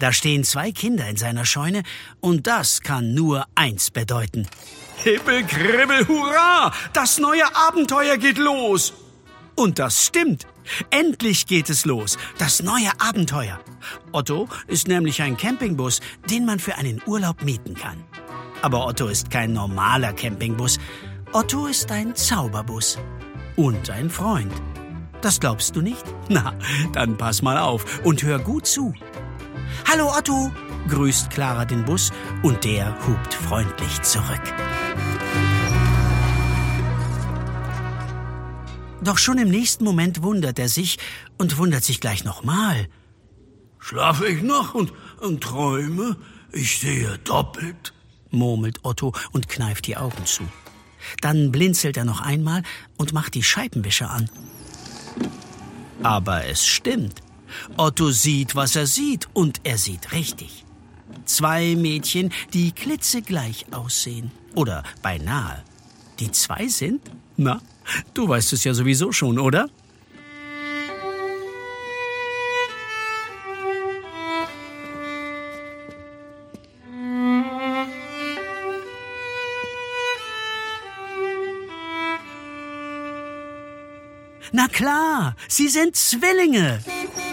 Da stehen 2 Kinder in seiner Scheune und das kann nur eins bedeuten. Hibbel, kribbel, hurra! Das neue Abenteuer geht los! Und das stimmt. Endlich geht es los. Das neue Abenteuer. Otto ist nämlich ein Campingbus, den man für einen Urlaub mieten kann. Aber Otto ist kein normaler Campingbus. Otto ist ein Zauberbus. Und ein Freund. Das glaubst du nicht? Na, dann pass mal auf und hör gut zu. Hallo Otto, grüßt Clara den Bus und der hupt freundlich zurück. Doch schon im nächsten Moment wundert er sich und wundert sich gleich nochmal. Schlafe ich noch und träume? Ich sehe doppelt, murmelt Otto und kneift die Augen zu. Dann blinzelt er noch einmal und macht die Scheibenwischer an. Aber es stimmt. Otto sieht, was er sieht, und er sieht richtig. 2 Mädchen, die klitzegleich aussehen. Oder beinahe. Die 2 sind? Na, du weißt es ja sowieso schon, oder? Na klar, sie sind Zwillinge.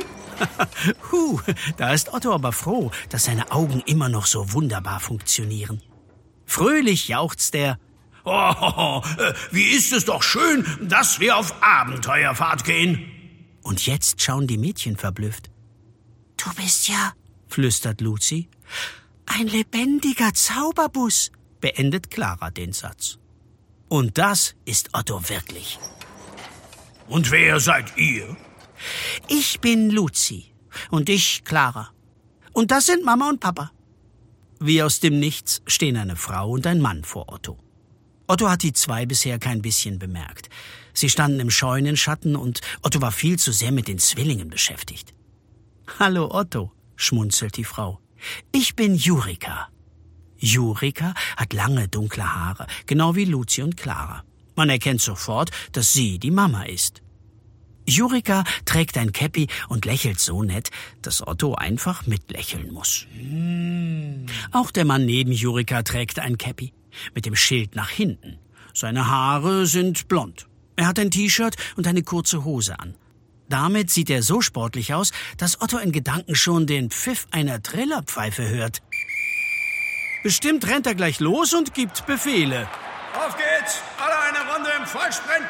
Da ist Otto aber froh, dass seine Augen immer noch so wunderbar funktionieren. Fröhlich jauchzt er. Oh, wie ist es doch schön, dass wir auf Abenteuerfahrt gehen. Und jetzt schauen die Mädchen verblüfft. Du bist ja, flüstert Luzi, ein lebendiger Zauberbus, beendet Clara den Satz. Und das ist Otto wirklich. Und wer seid ihr? Ich bin Luzi und ich Clara. Und das sind Mama und Papa. Wie aus dem Nichts stehen eine Frau und ein Mann vor Otto. Otto hat die 2 bisher kein bisschen bemerkt. Sie standen im Scheunenschatten und Otto war viel zu sehr mit den Zwillingen beschäftigt. Hallo Otto, schmunzelt die Frau. Ich bin Jurika. Jurika hat lange dunkle Haare, genau wie Luzi und Clara. Man erkennt sofort, dass sie die Mama ist. Jurika trägt ein Käppi und lächelt so nett, dass Otto einfach mitlächeln muss. Auch der Mann neben Jurika trägt ein Käppi, mit dem Schild nach hinten. Seine Haare sind blond. Er hat ein T-Shirt und eine kurze Hose an. Damit sieht er so sportlich aus, dass Otto in Gedanken schon den Pfiff einer Trillerpfeife hört. Bestimmt rennt er gleich los und gibt Befehle. Auf geht's! Alle eine Runde im Vollsprint!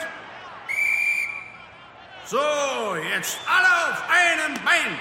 So, jetzt alle auf einem Bein!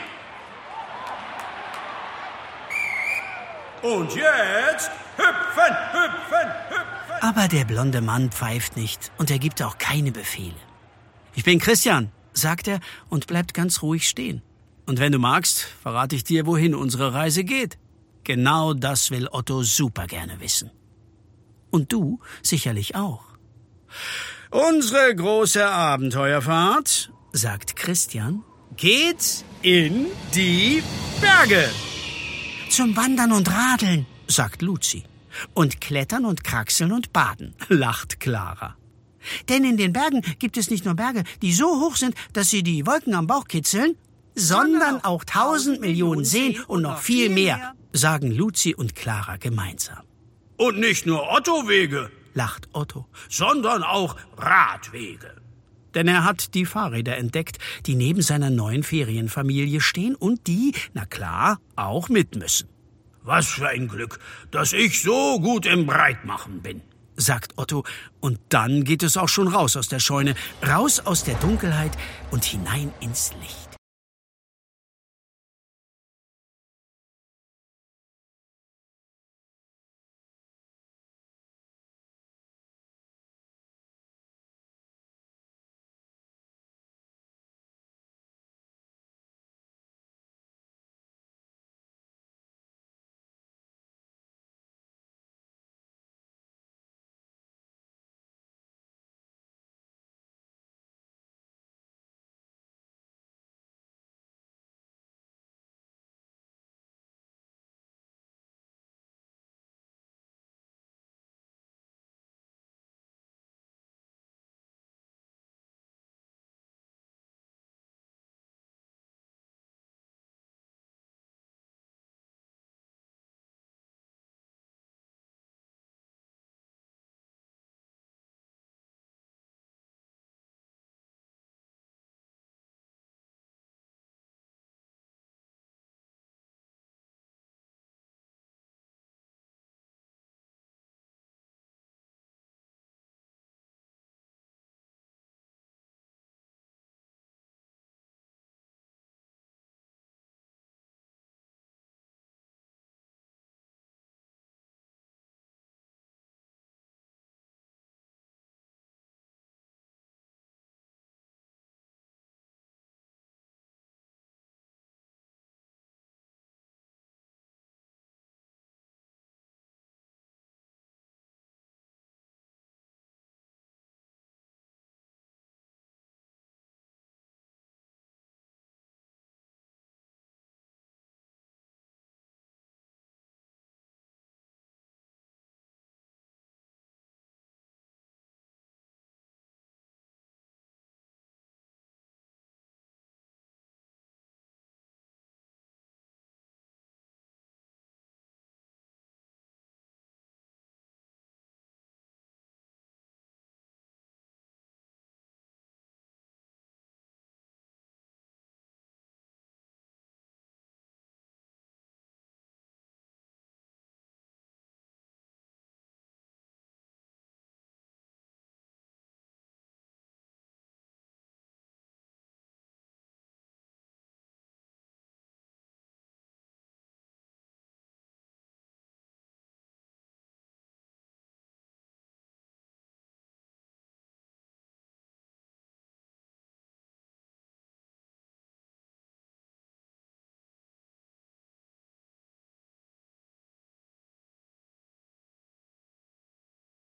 Und jetzt hüpfen, hüpfen, hüpfen! Aber der blonde Mann pfeift nicht und er gibt auch keine Befehle. Ich bin Christian, sagt er und bleibt ganz ruhig stehen. Und wenn du magst, verrate ich dir, wohin unsere Reise geht. Genau das will Otto super gerne wissen. Und du sicherlich auch. Unsere große Abenteuerfahrt, sagt Christian, geht in die Berge. Zum Wandern und Radeln, sagt Luzi. Und Klettern und Kraxeln und Baden, lacht Clara. Denn in den Bergen gibt es nicht nur Berge, die so hoch sind, dass sie die Wolken am Bauch kitzeln, sondern auch 1000 Millionen Seen und noch viel mehr, sagen Luzi und Clara gemeinsam. Und nicht nur Ottowege, lacht Otto, sondern auch Radwege. Denn er hat die Fahrräder entdeckt, die neben seiner neuen Ferienfamilie stehen und die, na klar, auch mit müssen. Was für ein Glück, dass ich so gut im Breitmachen bin, sagt Otto. Und dann geht es auch schon raus aus der Scheune, raus aus der Dunkelheit und hinein ins Licht.